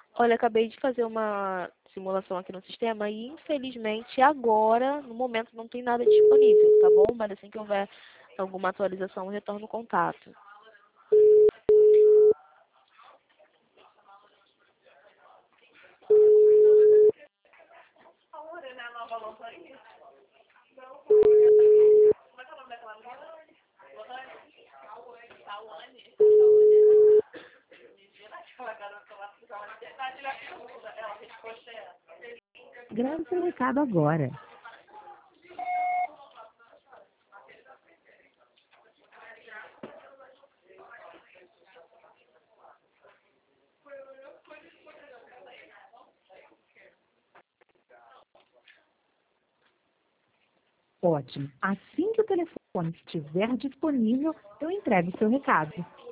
Olha, acabei de fazer uma simulação aqui no sistema e, infelizmente, agora, no momento, não tem nada disponível, tá bom? Mas assim que houver alguma atualização, eu retorno o contato. Grave seu recado agora. Ótimo. Assim que o telefone estiver disponível, eu entrego o seu recado.